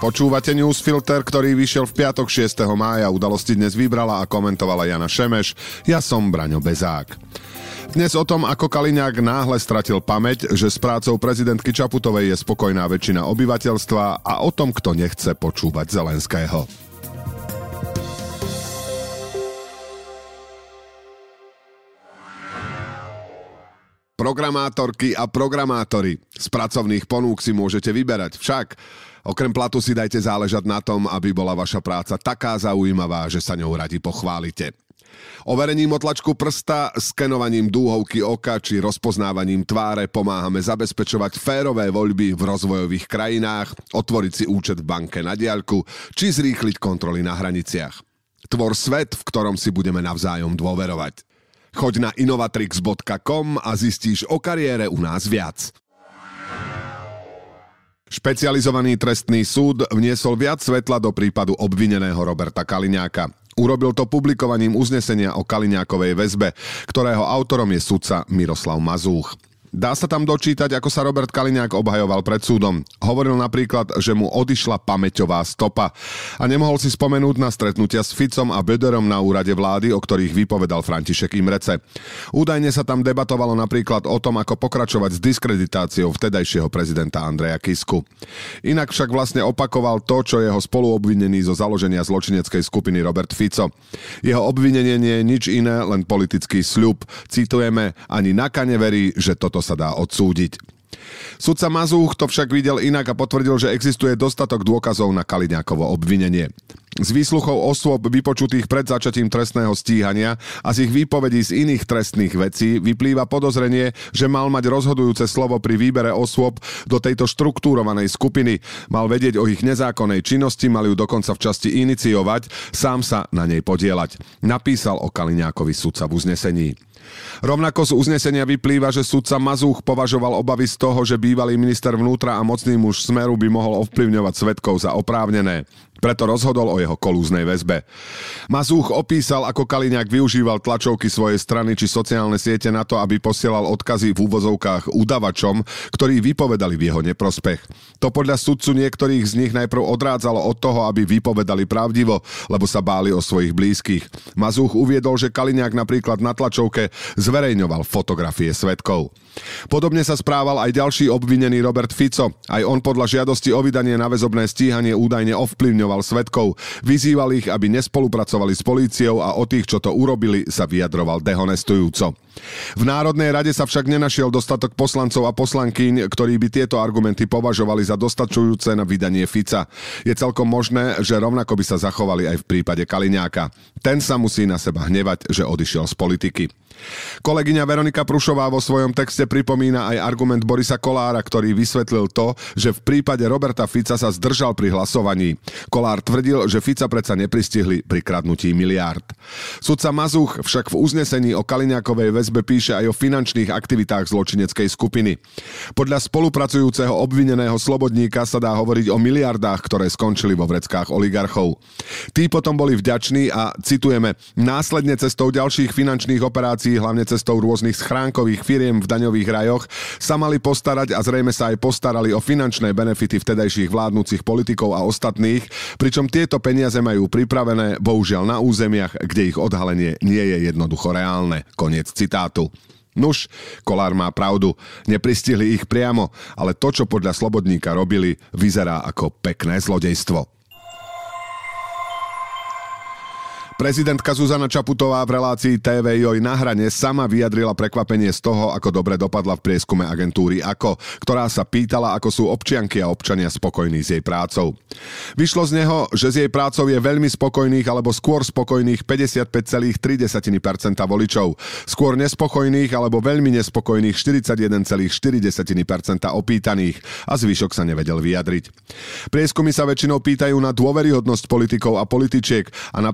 Počúvate Newsfilter, ktorý vyšiel v piatok 6. mája. Udalosti dnes vybrala a komentovala Jana Šemeš. Ja som Braňo Bezák. Dnes o tom, ako Kaliňák náhle stratil pamäť, že s prácou prezidentky Čaputovej je spokojná väčšina obyvateľstva a o tom, kto nechce počúvať Zelenského. Programátorky a programátori. Z pracovných ponúk si môžete vyberať. Však okrem platu si dajte záležať na tom, aby bola vaša práca taká zaujímavá, že sa ňou radi pochválite. Overením otlačku prsta, skenovaním dúhovky oka či rozpoznávaním tváre pomáhame zabezpečovať férové voľby v rozvojových krajinách, otvoriť si účet v banke na diaľku či zrýchliť kontroly na hraniciach. Tvor svet, v ktorom si budeme navzájom dôverovať. Choď na innovatrix.com a zistíš o kariére u nás viac. Špecializovaný trestný súd vniesol viac svetla do prípadu obvineného Roberta Kaliňáka. Urobil to publikovaním uznesenia o Kaliňákovej väzbe, ktorého autorom je sudca Miroslav Mazúch. Dá sa tam dočítať, ako sa Robert Kaliňák obhajoval pred súdom. Hovoril napríklad, že mu odišla pamäťová stopa a nemohol si spomenúť na stretnutia s Ficom a Böderom na úrade vlády, o ktorých vypovedal František Imrece. Údajne sa tam debatovalo napríklad o tom, ako pokračovať s diskreditáciou vtedajšieho prezidenta Andreja Kisku. Inak však vlastne opakoval to, čo jeho spoluobvinený zo založenia zločineckej skupiny Robert Fico. Jeho obvinenie nie je nič iné, len politický sľub. Citujeme, ani Naka neverí, že toto sa dá odsúdiť. Sudca Mazúch to však videl inak a potvrdil, že existuje dostatok dôkazov na Kaliňákovo obvinenie. Z výsluchov osôb vypočutých pred začatím trestného stíhania a z ich výpovedí z iných trestných vecí vyplýva podozrenie, že mal mať rozhodujúce slovo pri výbere osôb do tejto štruktúrovanej skupiny. Mal vedieť o ich nezákonnej činnosti, mal ju dokonca v časti iniciovať, sám sa na nej podieľať. Napísal o Kaliňákovi sudca v uznesení. Rovnako z uznesenia vyplýva, že sudca Mazúch považoval obavy z toho, že bývalý minister vnútra a mocný muž Smeru by mohol ovplyvňovať svedkov za oprávnené. Preto rozhodol o jeho kolúznej väzbe. Mazúch opísal, ako Kaliňák využíval tlačovky svojej strany či sociálne siete na to, aby posielal odkazy v úvozovkách udavačom, ktorí vypovedali v jeho neprospech. To podľa sudcu niektorých z nich najprv odrádzalo od toho, aby vypovedali pravdivo, lebo sa báli o svojich blízkych. Mazúch uviedol, že Kaliňák napríklad na tlačovke zverejňoval fotografie svedkov. Podobne sa správal aj ďalší obvinený Robert Fico. Aj on podľa žiadosti o vydanie na väzobné stíhanie údajne ovplyvňoval svedkov. Vyzýval ich, aby nespolupracovali s políciou a o tých, čo to urobili, sa vyjadroval dehonestujúco. V Národnej rade sa však nenašiel dostatok poslancov a poslankyň, ktorí by tieto argumenty považovali za dostačujúce na vydanie Fica. Je celkom možné, že rovnako by sa zachovali aj v prípade Kaliňáka. Ten sa musí na seba hnevať, že odišiel z politiky. Kolegyňa Veronika Prušová vo svojom texte pripomína aj argument Borisa Kollára, ktorý vysvetlil to, že v prípade Roberta Fica sa zdržal pri hlasovaní. Kollár tvrdil, že Fica predsa nepristihli pri kradnutí miliárd. Sudca Mazúch však v uznesení o Kaliňákovej väzbe píše aj o finančných aktivitách zločineckej skupiny. Podľa spolupracujúceho obvineného Slobodníka sa dá hovoriť o miliardách, ktoré skončili vo vreckách oligarchov. Tí potom boli vďační a, citujeme, následne cestou ďalších finančných operácií, hlavne cestou rôznych schránkových firiem v daňových rajoch, sa mali postarať a zrejme sa aj postarali o finančné benefity vtedajších vládnúcich politikov a ostatných, pričom tieto peniaze majú pripravené, bohužiaľ na územiach, kde ich odhalenie nie je jednoducho reálne. Koniec citátu. Nuž, Kollár má pravdu, nepristihli ich priamo, ale to, čo podľa Slobodníka robili, vyzerá ako pekné zlodejstvo. Prezidentka Zuzana Čaputová v relácii TV Joj na hrane sama vyjadrila prekvapenie z toho, ako dobre dopadla v prieskume agentúry AKO, ktorá sa pýtala, ako sú občianky a občania spokojní s jej prácou. Vyšlo z neho, že s jej prácou je veľmi spokojných alebo skôr spokojných 55,3% voličov, skôr nespokojných alebo veľmi nespokojných 41,4% opýtaných a zvyšok sa nevedel vyjadriť. Prieskumy sa väčšinou pýtajú na dôveryhodnosť politikov a političiek a napríklad v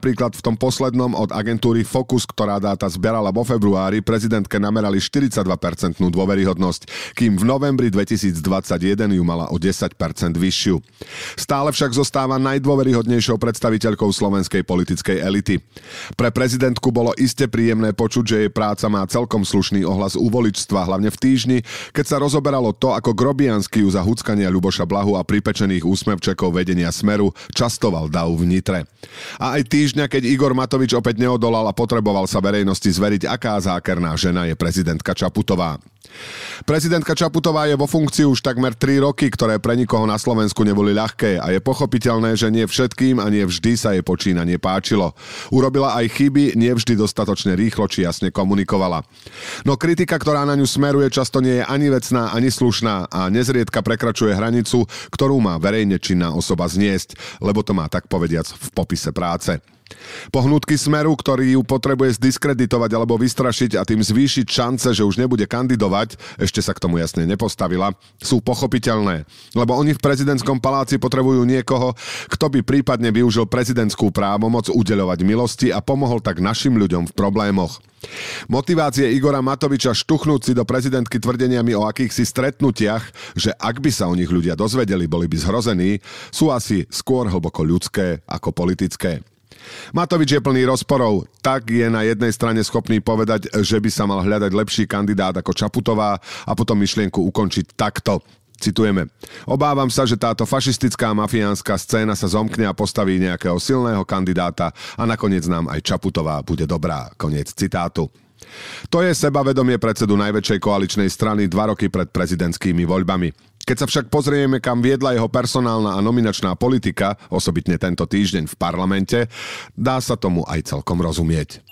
tom poslednom od agentúry Focus, ktorá dáta zberala vo februári, prezidentke namerali 42% dôveryhodnosť, kým v novembri 2021 ju mala o 10% vyššiu. Stále však zostáva najdôveryhodnejšou predstaviteľkou slovenskej politickej elity. Pre prezidentku bolo iste príjemné počuť, že jej práca má celkom slušný ohlas u voličstva, hlavne v týždni, keď sa rozoberalo to, ako Grobiansky ju za huckania Ľuboša Blahu a pripečených úsmevčekov vedenia Smeru častoval dav v Nitre. A aj týždňa, keď Igor Matovič opäť neodolal a potreboval sa verejnosti zveriť, aká zákerná žena je prezidentka Čaputová. Prezidentka Čaputová je vo funkcii už takmer 3 roky, ktoré pre nikoho na Slovensku neboli ľahké a je pochopiteľné, že nie všetkým a nie vždy sa jej počínanie páčilo. Urobila aj chyby, nie vždy dostatočne rýchlo či jasne komunikovala. No kritika, ktorá na ňu smeruje, často nie je ani vecná, ani slušná a nezriedka prekračuje hranicu, ktorú má verejne činná osoba zniesť, lebo to má tak povediac v popise práce. Pohnutky Smeru, ktorý ju potrebuje zdiskreditovať alebo vystrašiť a tým zvýšiť šance, že už nebude kandidovať, ešte sa k tomu jasne nepostavila, sú pochopiteľné, lebo oni v prezidentskom paláci potrebujú niekoho, kto by prípadne využil prezidentskú právomoc udeľovať milosti a pomohol tak našim ľuďom v problémoch. Motivácie Igora Matoviča štuchnúť si do prezidentky tvrdeniami o akýchsi stretnutiach, že ak by sa o nich ľudia dozvedeli, boli by zhrození, sú asi skôr hlboko ľudské ako politické. Matovič je plný rozporov, tak je na jednej strane schopný povedať, že by sa mal hľadať lepší kandidát ako Čaputová a potom myšlienku ukončiť takto. Citujeme. Obávam sa, že táto fašistická mafiánska scéna sa zomkne a postaví nejakého silného kandidáta a nakoniec nám aj Čaputová bude dobrá. Koniec citátu. To je sebavedomie predsedu najväčšej koaličnej strany 2 roky pred prezidentskými voľbami. Keď sa však pozrieme, kam viedla jeho personálna a nominačná politika, osobitne tento týždeň v parlamente, dá sa tomu aj celkom rozumieť.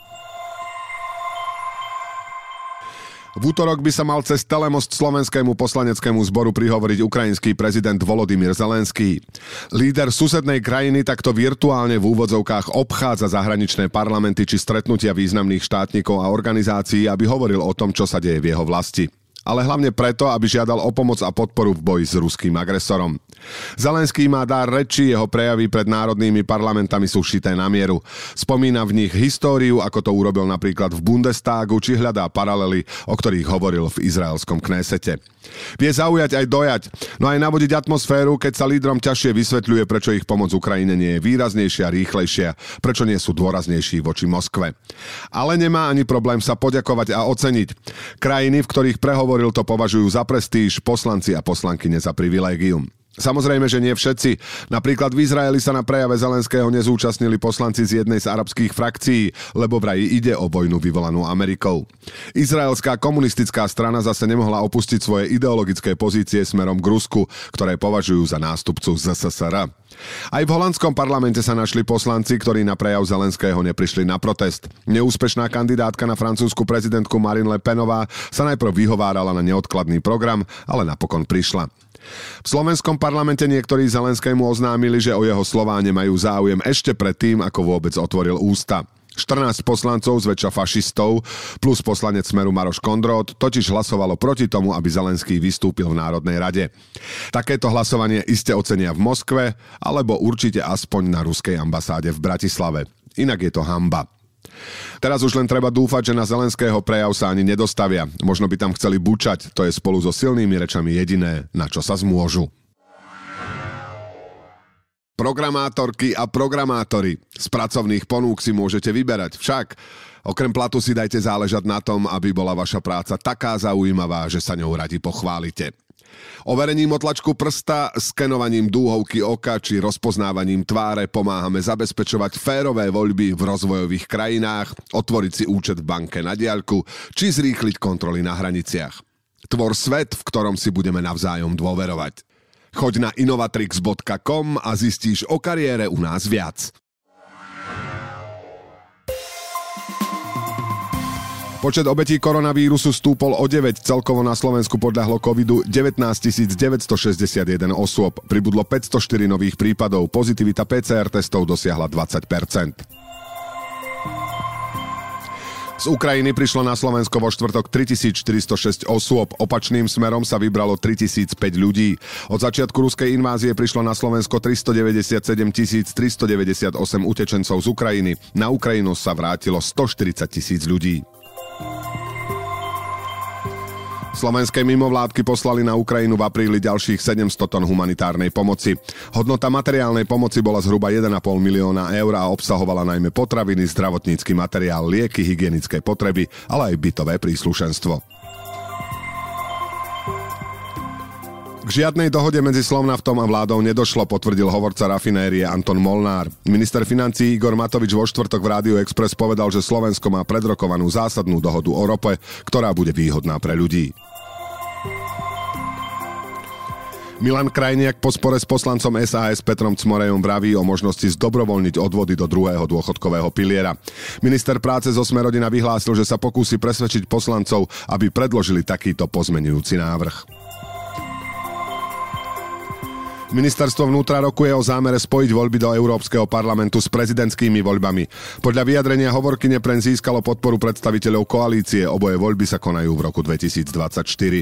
V útorok by sa mal cez telemost Slovenskému poslaneckému zboru prihovoriť ukrajinský prezident Volodymyr Zelenský. Líder susednej krajiny takto virtuálne v úvodzovkách obchádza zahraničné parlamenty či stretnutia významných štátnikov a organizácií, aby hovoril o tom, čo sa deje v jeho vlasti. Ale hlavne preto, aby žiadal o pomoc a podporu v boji s ruským agresorom. Zelenský má dar reči, jeho prejavy pred národnými parlamentami sú šité na mieru. Spomína v nich históriu, ako to urobil napríklad v Bundestagu, či hľadá paralely, o ktorých hovoril v izraelskom Knesete. Vie zaujať aj dojať, no aj navodiť atmosféru, keď sa lídrom ťažšie vysvetľuje, prečo ich pomoc Ukrajine nie je výraznejšia a rýchlejšia, prečo nie sú dôraznejší voči Moskve. Ale nemá ani problém sa poďakovať a oceniť. Krajiny, v ktorých prehovoril, to považujú za prestíž, poslanci a poslankyne za privilégium. Samozrejme, že nie všetci. Napríklad v Izraeli sa na prejave Zelenského nezúčastnili poslanci z jednej z arabských frakcií, lebo vraj ide o vojnu vyvolanú Amerikou. Izraelská komunistická strana zase nemohla opustiť svoje ideologické pozície smerom k Rusku, ktoré považujú za nástupcu ZSSR. Aj v holandskom parlamente sa našli poslanci, ktorí na prejav Zelenského neprišli na protest. Neúspešná kandidátka na francúzsku prezidentku Marine Le Penová sa najprv vyhovárala na neodkladný program, ale napokon prišla. V slovenskom parlamente niektorí Zelenskému oznámili, že o jeho slová nemajú záujem ešte predtým, ako vôbec otvoril ústa. 14 poslancov, zväčša fašistov, plus poslanec Smeru Maroš Kondrot, totiž hlasovalo proti tomu, aby Zelenský vystúpil v Národnej rade. Takéto hlasovanie iste ocenia v Moskve, alebo určite aspoň na ruskej ambasáde v Bratislave. Inak je to hanba. Teraz už len treba dúfať, že na Zelenského prejav sa ani nedostavia. Možno by tam chceli bučať, to je spolu so silnými rečami jediné, na čo sa zmôžu. Programátorky a programátori. Z pracovných ponúk si môžete vyberať. Však, okrem platu si dajte záležať na tom, aby bola vaša práca taká zaujímavá, že sa ňou radi pochválite. Overením otlačku prsta, skenovaním dúhovky oka či rozpoznávaním tváre pomáhame zabezpečovať férové voľby v rozvojových krajinách, otvoriť si účet v banke na diaľku či zrýchliť kontroly na hraniciach. Tvor svet, v ktorom si budeme navzájom dôverovať. Choď na innovatrix.com a zistíš o kariére u nás viac. Počet obetí koronavírusu stúpol o 9, celkovo na Slovensku podľahlo covidu 19 961 osôb. Pribudlo 504 nových prípadov, pozitivita PCR testov dosiahla 20%. Z Ukrajiny prišlo na Slovensko vo štvrtok 3406 osôb, opačným smerom sa vybralo 3005 ľudí. Od začiatku ruskej invázie prišlo na Slovensko 397 398 utečencov z Ukrajiny. Na Ukrajinu sa vrátilo 140 000 ľudí. Slovenské mimovládky poslali na Ukrajinu v apríli ďalších 700 tón humanitárnej pomoci. Hodnota materiálnej pomoci bola zhruba 1,5 milióna eur a obsahovala najmä potraviny, zdravotnícky materiál, lieky, hygienické potreby, ale aj bytové príslušenstvo. K žiadnej dohode medzi Slovnaftom a vládou nedošlo, potvrdil hovorca rafinérie Anton Molnár. Minister financií Igor Matovič vo štvrtok v Rádiu Express povedal, že Slovensko má predrokovanú zásadnú dohodu o rope, ktorá bude výhodná pre ľudí. Milan Krajniak po spore s poslancom SAS Petrom Cmorejom vraví o možnosti zdobrovoľniť odvody do druhého dôchodkového piliera. Minister práce zo Smer-Rodina vyhlásil, že sa pokúsi presvedčiť poslancov, aby predložili takýto pozmeňujúci návrh. Ministerstvo vnútra rokuje o zámere spojiť voľby do Európskeho parlamentu s prezidentskými voľbami. Podľa vyjadrenia hovorkyne Pren získalo podporu predstaviteľov koalície, oboje voľby sa konajú v roku 2024.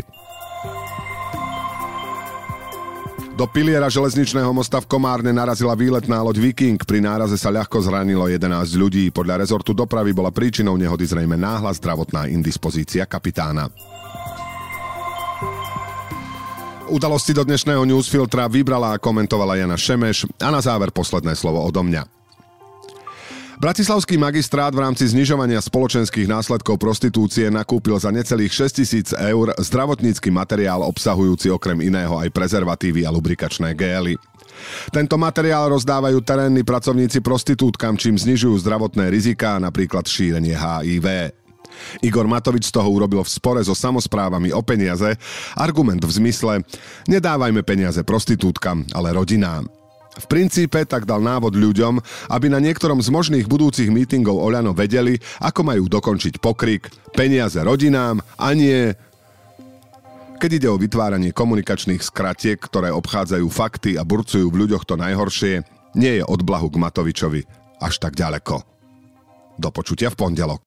Do piliera železničného mosta v Komárne narazila výletná loď Viking. Pri náraze sa ľahko zranilo 11 ľudí. Podľa rezortu dopravy bola príčinou nehody zrejme náhla zdravotná indispozícia kapitána. Udalosti do dnešného newsfiltra vybrala a komentovala Jana Šemeš a na záver posledné slovo odo mňa. Bratislavský magistrát v rámci znižovania spoločenských následkov prostitúcie nakúpil za necelých 6 000 eur zdravotnícky materiál obsahujúci okrem iného aj prezervatívy a lubrikačné gély. Tento materiál rozdávajú terénni pracovníci prostitútkam, čím znižujú zdravotné riziká, napríklad šírenie HIV. Igor Matovič z toho urobil v spore so samosprávami o peniaze argument v zmysle: nedávajme peniaze prostitútkam, ale rodinám. V princípe tak dal návod ľuďom, aby na niektorom z možných budúcich mítingov Oľano vedeli, ako majú dokončiť pokrik peniaze rodinám a nie... Keď ide o vytváranie komunikačných skratiek, ktoré obchádzajú fakty a burcujú v ľuďoch to najhoršie, nie je od blahu k Matovičovi až tak ďaleko. Do počutia v pondelok.